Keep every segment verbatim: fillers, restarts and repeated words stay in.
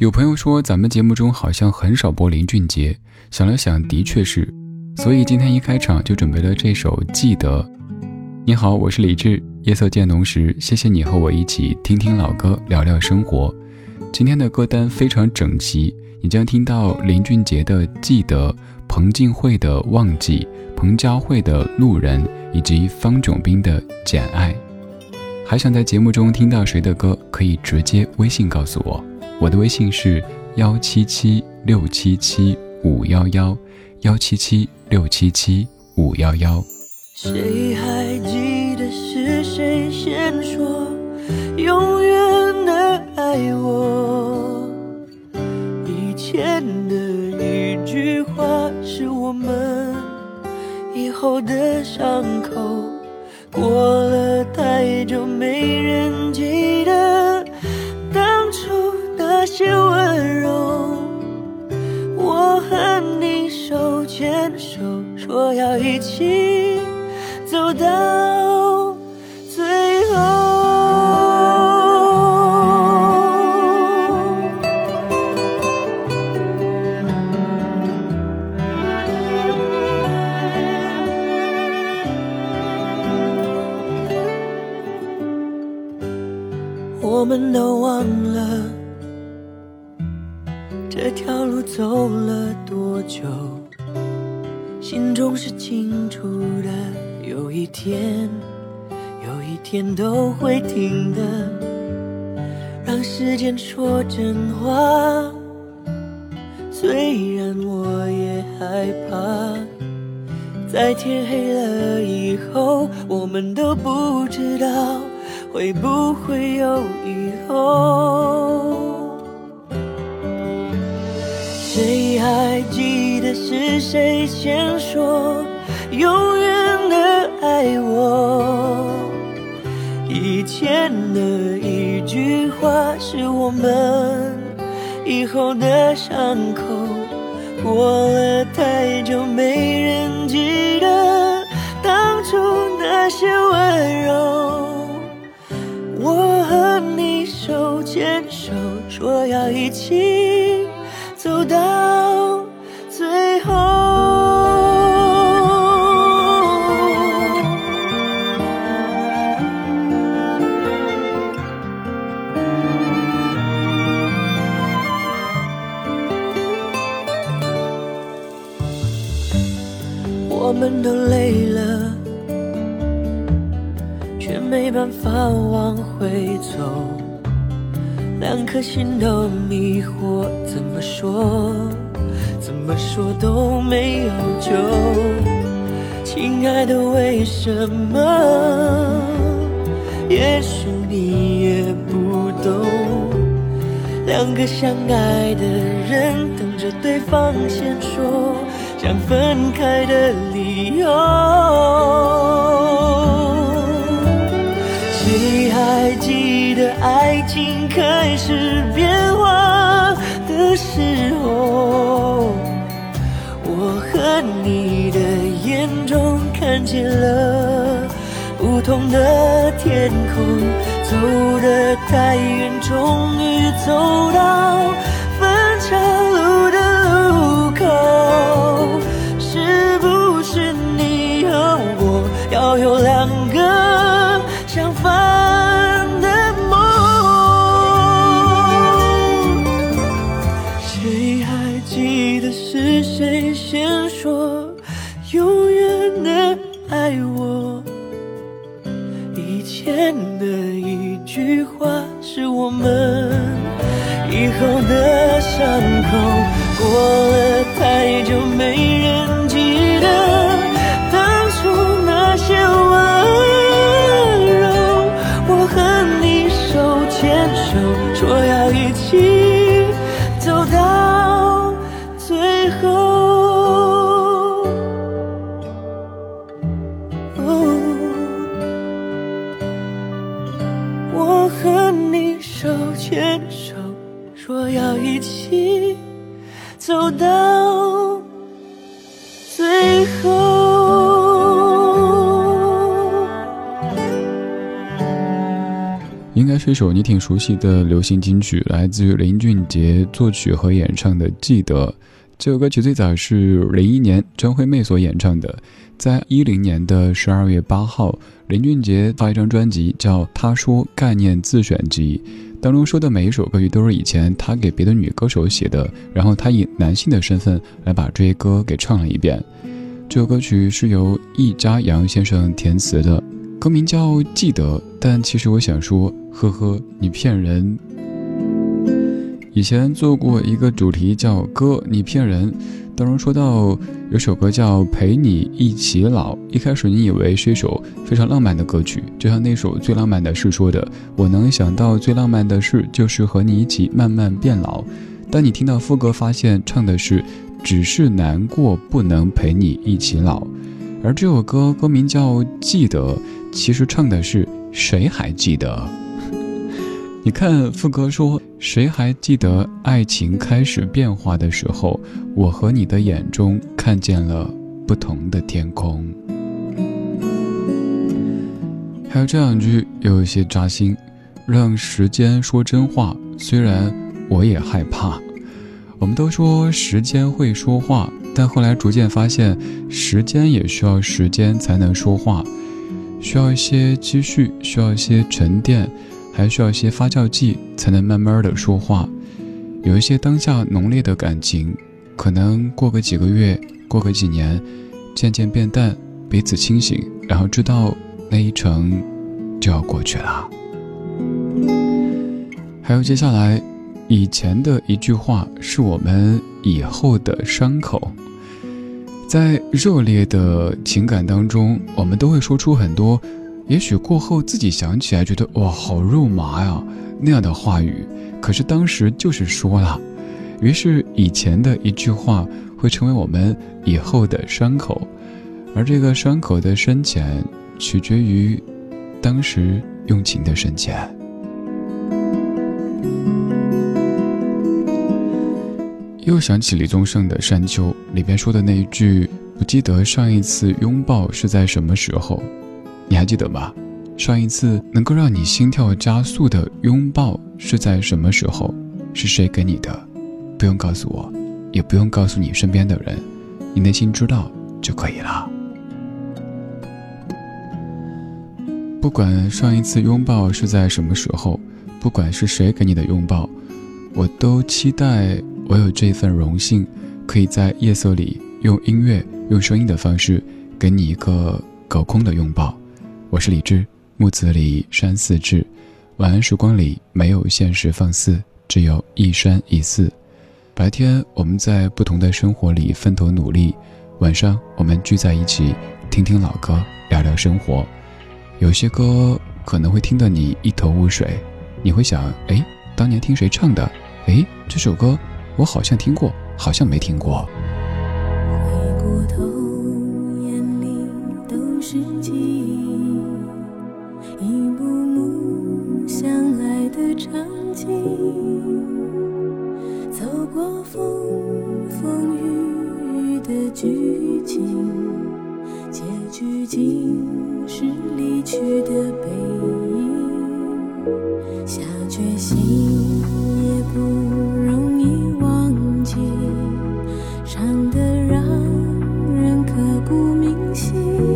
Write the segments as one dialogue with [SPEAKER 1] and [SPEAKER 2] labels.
[SPEAKER 1] 有朋友说咱们节目中好像很少播林俊杰，想了想的确是，所以今天一开场就准备了这首《记得》。你好，我是李志，夜色渐浓时，谢谢你和我一起听听老歌，聊聊生活。今天的歌单非常整齐，你将听到林俊杰的《记得》，彭靖惠的《忘记》，彭佳慧的《路人》，以及方炯斌的《简爱》。还想在节目中听到谁的歌，可以直接微信告诉我，我的微信是幺七七六七七五幺幺幺七七六七七五幺幺。
[SPEAKER 2] 谁还记得是谁先说永远的爱我？以前的一句话是我们以后的伤口，过了太久没人记得当初那些温柔。我和你手牵手，说要一起走到最后。我们都忘了这条路走了多久，心中是清楚的，有一天有一天都会停的。让时间说真话，虽然我也害怕，在天黑了以后，我们都不知道会不会有以后。谁还记得是谁先说永远的爱我？以前的一句话是我们以后的伤口，过了太久没人记得当初那些温柔。我和你手牵手，说要一起走到最后。我们都累了，却没办法往回走，两颗心都迷惑，怎么说怎么说都没有救。亲爱的，为什么？也许你也不懂，两个相爱的人等着对方先说想分开的理由。谁还记得爱情开始变化的时候，我和你的眼中看见了不同的天空，走得太远，终于走到分岔路的路口。是不是你和我要有两个相反的梦？谁还记得是谁先说永远的爱我？以前的一句话是我们以后的伤口，过了太久没人记得当初那些温柔。我和你手牵手，说要一起走到最后。我和你手牵手，说要一起走到最后。
[SPEAKER 1] 应该是一首你挺熟悉的流行金曲，来自于林俊杰作曲和演唱的《记得》。这首歌曲最早是零一年张惠妹所演唱的，在一零年的十二月八号，林俊杰发一张专辑叫《他说概念自选集》，当中说的每一首歌曲都是以前他给别的女歌手写的，然后他以男性的身份来把这些歌给唱了一遍。这首歌曲是由易家扬先生填词的，歌名叫《记得》，但其实我想说，呵呵，你骗人。以前做过一个主题叫歌你骗人，当中说到有首歌叫陪你一起老，一开始你以为是一首非常浪漫的歌曲，就像那首最浪漫的事说的，我能想到最浪漫的事就是和你一起慢慢变老。当你听到副歌，发现唱的是只是难过不能陪你一起老。而这首歌歌名叫记得，其实唱的是谁还记得。你看副歌说，谁还记得爱情开始变化的时候，我和你的眼中看见了不同的天空。还有这两句有一些扎心，让时间说真话，虽然我也害怕。我们都说时间会说话，但后来逐渐发现，时间也需要时间才能说话，需要一些积蓄，需要一些沉淀，还需要一些发酵剂才能慢慢的说话。有一些当下浓烈的感情，可能过个几个月，过个几年，渐渐变淡，彼此清醒，然后知道那一程就要过去了。还有接下来，以前的一句话是我们以后的伤口。在热烈的情感当中，我们都会说出很多也许过后自己想起来觉得哇好肉麻呀那样的话语，可是当时就是说了，于是以前的一句话会成为我们以后的伤口，而这个伤口的深浅取决于当时用情的深浅。又想起李宗盛的《山丘》里边说的那一句，不记得上一次拥抱是在什么时候，你还记得吗？上一次能够让你心跳加速的拥抱是在什么时候？是谁给你的？不用告诉我，也不用告诉你身边的人，你内心知道就可以了。不管上一次拥抱是在什么时候，不管是谁给你的拥抱，我都期待我有这份荣幸，可以在夜色里用音乐用声音的方式给你一个隔空的拥抱。我是李志，木子李山寺志，晚安时光里没有现实放肆，只有一山一寺。白天我们在不同的生活里奋斗努力，晚上我们聚在一起听听老歌，聊聊生活。有些歌可能会听得你一头雾水，你会想，诶，当年听谁唱的？诶，这首歌我好像听过，好像没听过。
[SPEAKER 3] 回过头，眼里都是记忆，一幕幕相爱的场景，走过风风雨雨的剧情，结局竟是离去的背影，下决心也不容易忘记，伤得让人刻骨铭心，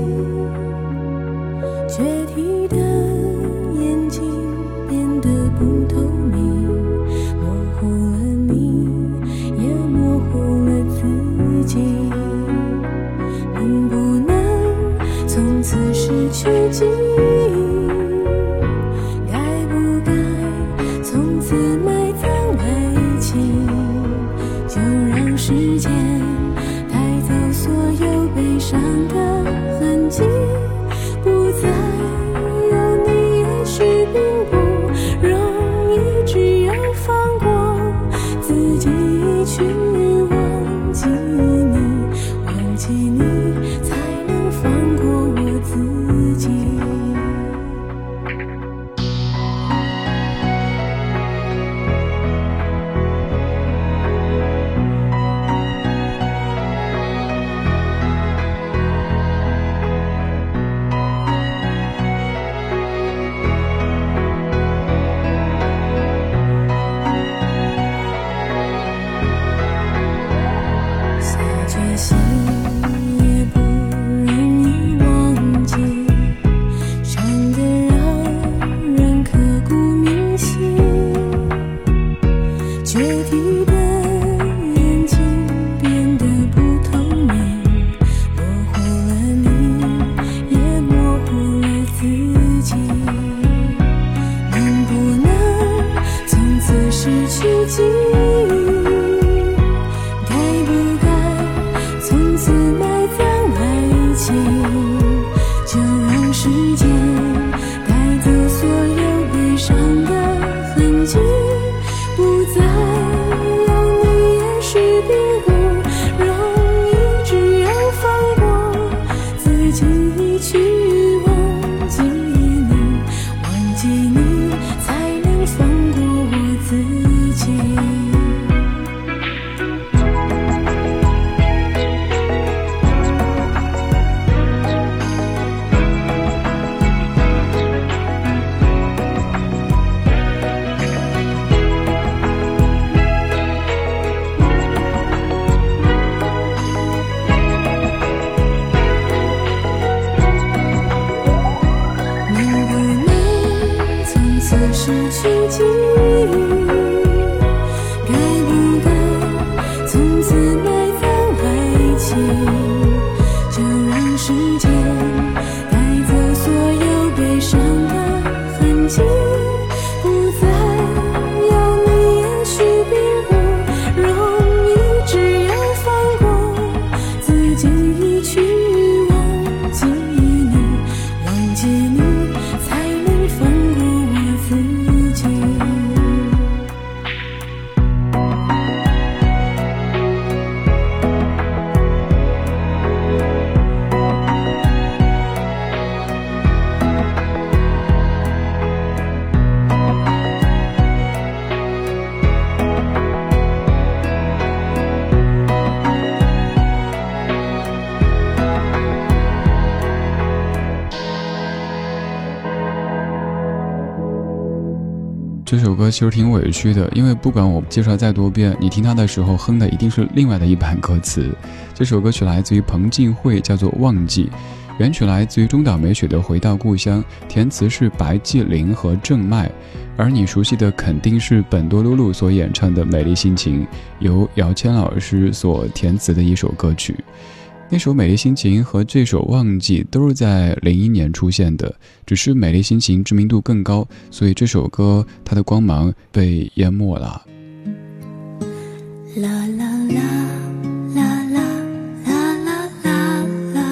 [SPEAKER 3] 决堤的眼睛变得不透明，模糊了你，也模糊了自己，能不能从此失去记忆，该不该从此埋葬爱情，就让时间带走所有悲伤的痕迹，不再有你也许并不容易，只要放过自己去忘记你，忘记你才能放过我自己。 奇迹，该不该从此埋葬爱情，就让时间带走所有悲伤的痕迹，不再有你也许并不容易，只有放过自己去忘记你，忘记你才能放过我自己。能不能从此失去记忆，该不该从此埋葬爱情，就让时间带走所有悲伤的痕迹，不再有你也许并不容易，只有放过自己去忘记你，忘记你才能放过我自己。
[SPEAKER 1] 这首歌其实挺委屈的，因为不管我介绍再多遍，你听它的时候哼的一定是另外的一版歌词。这首歌曲来自于彭靖惠，叫做《忘记》，原曲来自于中岛美雪的《回到故乡》，填词是白纪灵和郑麦，而你熟悉的肯定是本多露露所演唱的《美丽心情》，由姚谦老师所填词的一首歌曲。那首《美丽心情》和这首《忘记》都是在零一年出现的，只是《美丽心情》知名度更高，所以这首歌它的光芒被淹没了。
[SPEAKER 3] 啦啦啦啦啦啦啦啦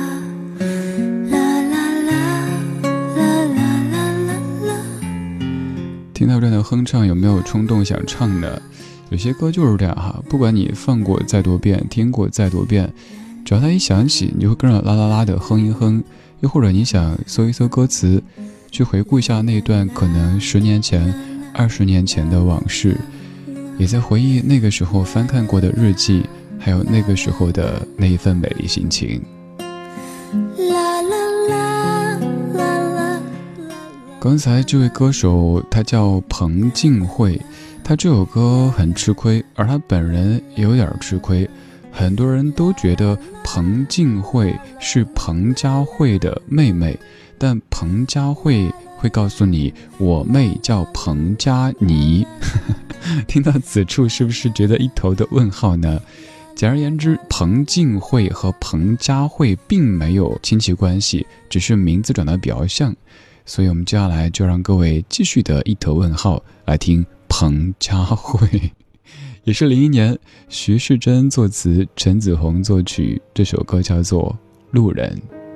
[SPEAKER 3] 啦啦啦啦啦。
[SPEAKER 1] 听到这样的哼唱，有没有冲动想唱呢？有些歌就是这样哈，不管你放过再多遍，听过再多遍，只要它一响起，你就会跟着啦啦啦的哼一哼。又或者你想搜一搜歌词，去回顾一下那段可能十年前、二十年前的往事，也在回忆那个时候翻看过的日记，还有那个时候的那一份美丽心情。
[SPEAKER 3] 啦啦啦啦啦。
[SPEAKER 1] 刚才这位歌手他叫彭靖惠，他这首歌很吃亏，而他本人也有点吃亏。很多人都觉得彭靖惠是彭佳慧的妹妹，但彭佳慧会告诉你我妹叫彭佳妮。听到此处是不是觉得一头的问号呢？简而言之，彭靖惠和彭佳慧并没有亲戚关系，只是名字长得比较像，所以我们接下来就让各位继续的一头问号来听彭佳慧。也是零一年，徐世珍作词，陈子红作曲，这首歌叫做《路人》。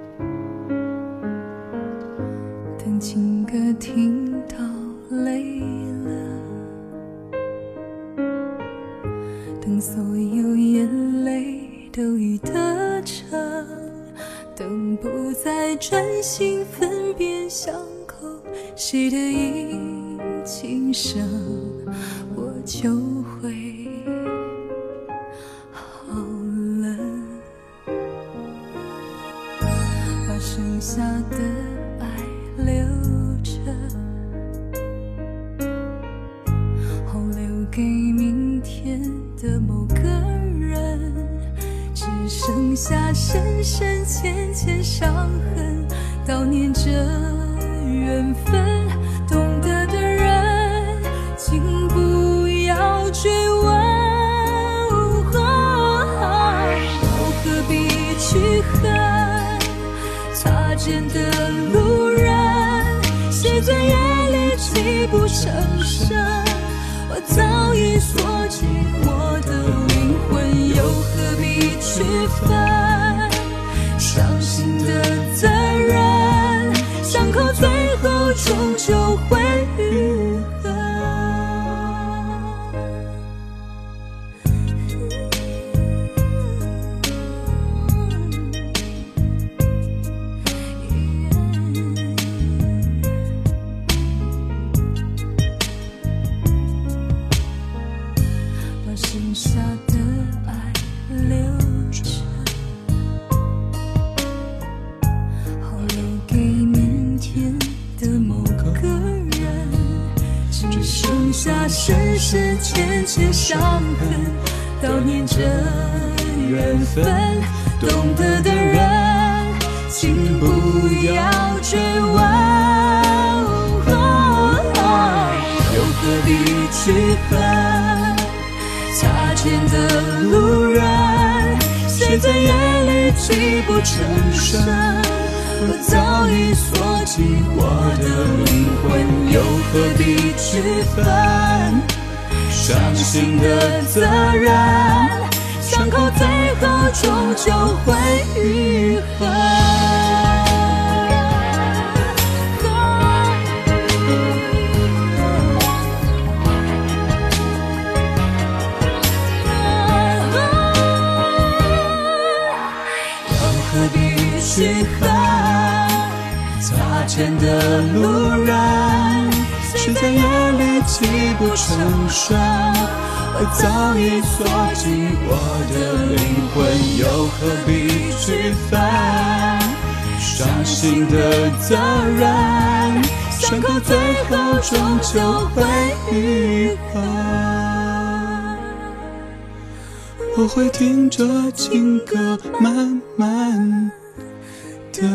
[SPEAKER 3] 等情歌听到累了，等所有眼泪都已得逞，等不再专心分辨巷口谁的已轻声，我就会好了，把剩下的爱留着，后留给明天的某个人，只剩下深深浅浅伤痕，悼念着缘分，懂得的人请不要追问，又何必去恨擦肩的路人，谁最夜里泣不成声， 我早已锁进我的灵魂，又何必区分伤心的责任，伤口最后终究会愈合。把剩下的爱留着，好留给明天的某个人，只剩下深深浅浅伤痕，悼念着缘分，懂得的人请不要追问，又何必去恨擦肩的路人，谁在夜里泣不成声，我早已锁进我的灵魂，又何必区分伤心的责任，伤口最后终究会愈合。去恨擦肩的路人，谁在夜里泣不成声，我早已锁进我的灵魂，又何必区分伤心的责任，伤口最后终究会愈合。我会听着情歌慢慢等。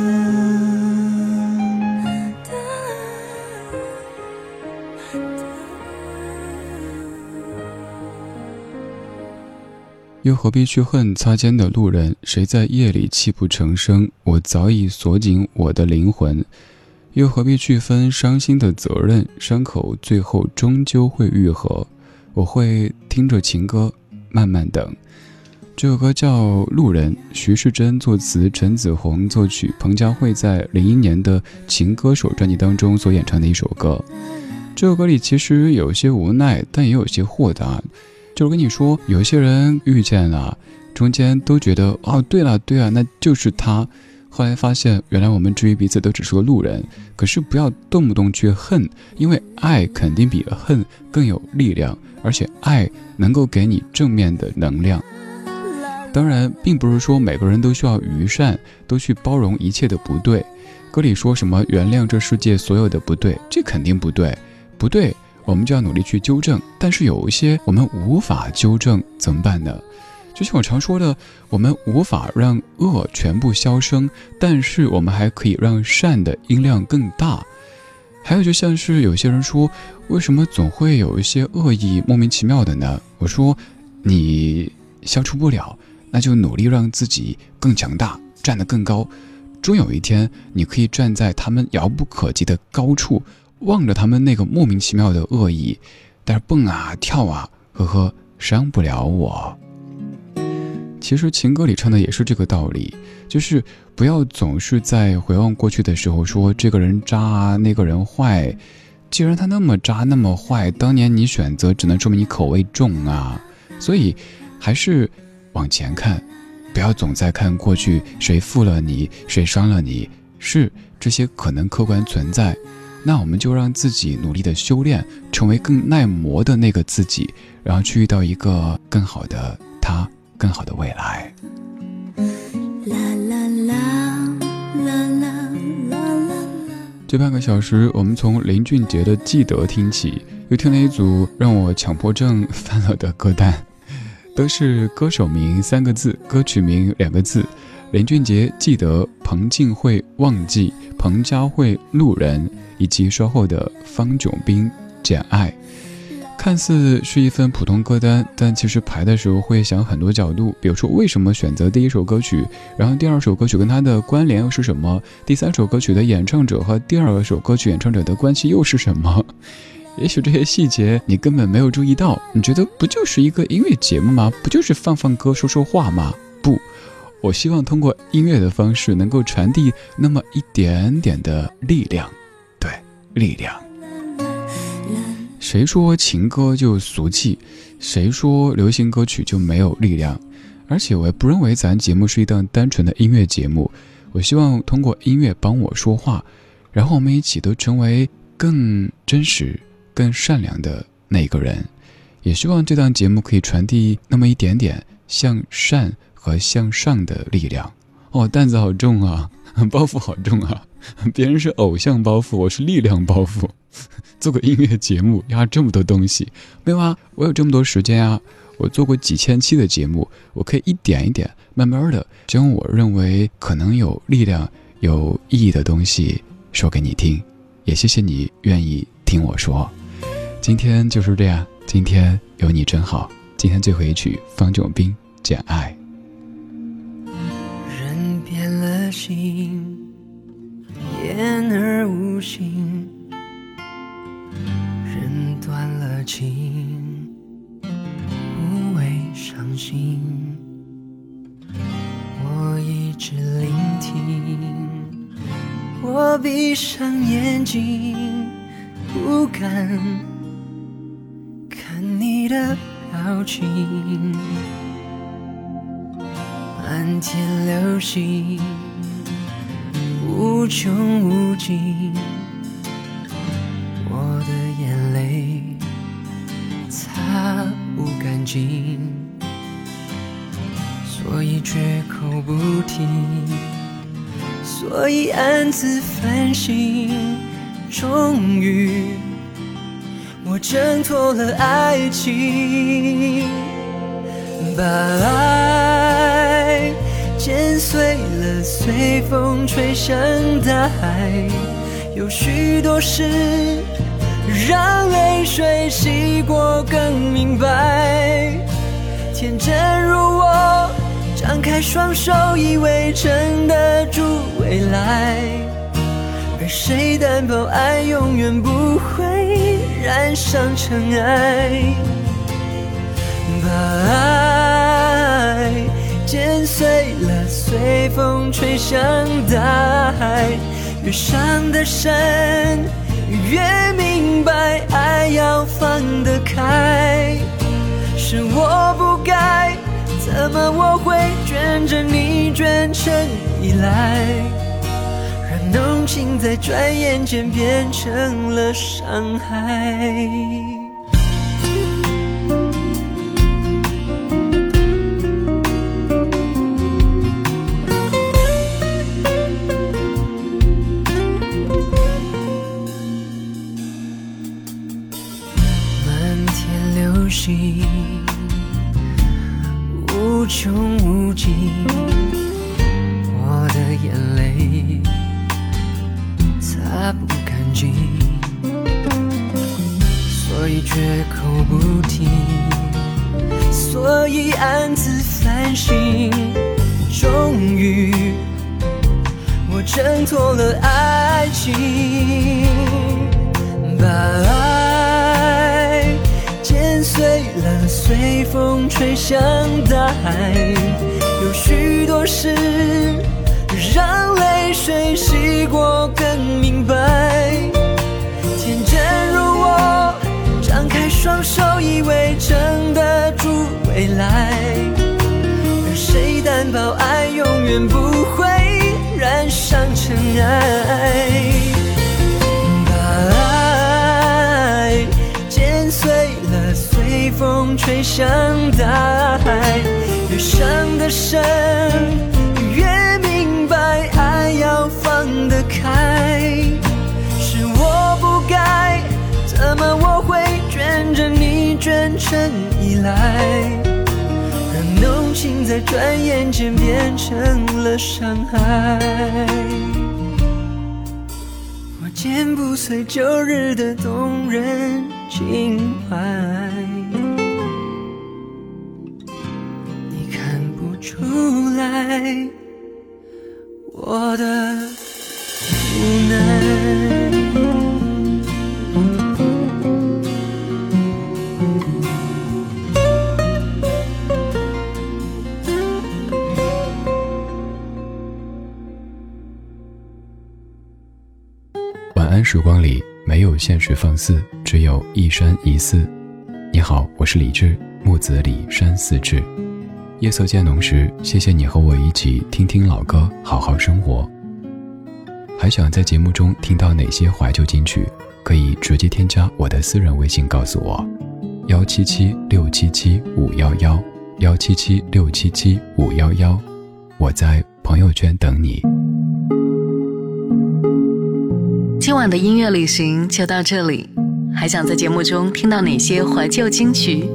[SPEAKER 1] 又何必去恨擦肩的路人，谁在夜里泣不成声，我早已锁紧我的灵魂。又何必去分伤心的责任，伤口最后终究会愈合。我会听着情歌慢慢等。这首歌叫《路人》，徐世珍作词，陈子红作曲，彭佳慧在零一年的《情歌手》专辑当中所演唱的一首歌。这首歌里其实有些无奈，但也有些豁达。就是跟你说，有些人遇见了，中间都觉得哦，对了对了，那就是他。后来发现，原来我们至于彼此都只是个路人。可是不要动不动去恨，因为爱肯定比恨更有力量，而且爱能够给你正面的能量。当然，并不是说每个人都需要愚善，都去包容一切的不对。歌里说什么原谅这世界所有的不对，这肯定不对，不对。我们就要努力去纠正，但是有一些我们无法纠正，怎么办呢？就像我常说的，我们无法让恶全部消声，但是我们还可以让善的音量更大。还有就像是有些人说，为什么总会有一些恶意莫名其妙的呢？我说，你消除不了，那就努力让自己更强大，站得更高。终有一天，你可以站在他们遥不可及的高处，望着他们那个莫名其妙的恶意，但是蹦啊跳啊，呵呵，伤不了我。其实情歌里唱的也是这个道理，就是不要总是在回望过去的时候说这个人渣啊，那个人坏。既然他那么渣那么坏，当年你选择只能说明你口味重啊。所以还是往前看，不要总在看过去谁负了你，谁伤了你，是这些可能客观存在。那我们就让自己努力的修炼，成为更耐磨的那个自己，然后去遇到一个更好的他，更好的未来。
[SPEAKER 3] 啦啦啦啦啦啦啦。
[SPEAKER 1] 这半个小时，我们从林俊杰的《记得》听起，又听了一组让我强迫症犯了的歌单，都是歌手名三个字，歌曲名两个字。林俊杰《记得》，彭靖惠《忘记》，彭佳慧《路人》，以及稍后的方炯斌《简爱》。看似是一份普通歌单，但其实排的时候会想很多角度，比如说为什么选择第一首歌曲，然后第二首歌曲跟它的关联又是什么，第三首歌曲的演唱者和第二首歌曲演唱者的关系又是什么。 也许这些细节你根本没有注意到，你觉得不就是一个音乐节目吗？不就是放放歌说说话吗？不，我希望通过音乐的方式能够传递那么一点点的力量。对，力量。谁说情歌就俗气，谁说流行歌曲就没有力量？而且我也不认为咱节目是一档单纯的音乐节目，我希望通过音乐帮我说话，然后我们一起都成为更真实更善良的那个人。也希望这档节目可以传递那么一点点向善和向上的力量。哦，担子好重啊，包袱好重啊，别人是偶像包袱，我是力量包袱。做个音乐节目压这么多东西，没有啊，我有这么多时间啊，我做过几千期的节目，我可以一点一点慢慢的将我认为可能有力量有意义的东西说给你听，也谢谢你愿意听我说。今天就是这样，今天有你真好。今天最后一曲方炯斌《简爱》。
[SPEAKER 2] 人变了心，言而无信，人断了情，无谓伤心。我一直聆听，我闭上眼睛，不敢看你的表情。漫天流星，无穷无尽，我的眼泪擦不干净，所以绝口不提，所以暗自反省。终于我挣脱了爱情，把爱剪碎了，随风吹向大海。有许多事让泪水洗过更明白。天真如我，张开双手以为撑得住未来，而谁担保爱永远不会染上尘埃。把爱剪碎了，随风吹向大海。越伤得深，越明白爱要放得开。是我不该，怎么我会卷着你卷成依赖，让浓情在转眼间变成了伤害。无穷无尽，我的眼泪擦不干净，所以绝口不提，所以暗自反省。终于我挣脱了爱情，把爱剪碎了，随风吹向大海。有许多事让泪水洗过更明白。天真如我，张开双手以为撑得住未来，而谁担保爱永远不会染上尘埃。随风吹向大海，越伤得深，越明白爱要放得开。是我不该，怎么我会卷着你卷成依赖，让浓情在转眼间变成了伤害。我剪不碎旧日的动人情怀，你看不出来我的无奈。
[SPEAKER 1] 晚安时光里没有现实放肆，只有一山一寺。你好，我是李志，木子李，山寺志。夜色渐浓时，谢谢你和我一起听听老歌，好好生活。还想在节目中听到哪些怀旧金曲，可以直接添加我的私人微信告诉我，幺七七六七七五幺幺，幺七七六七七五幺幺，我在朋友圈等你。
[SPEAKER 4] 今晚的音乐旅行就到这里，还想在节目中听到哪些怀旧金曲？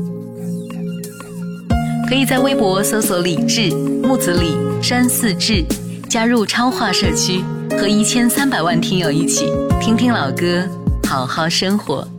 [SPEAKER 4] 可以在微博搜索李志、木子李、山寺志，加入超话社区，和一千三百万听友一起听听老歌，好好生活。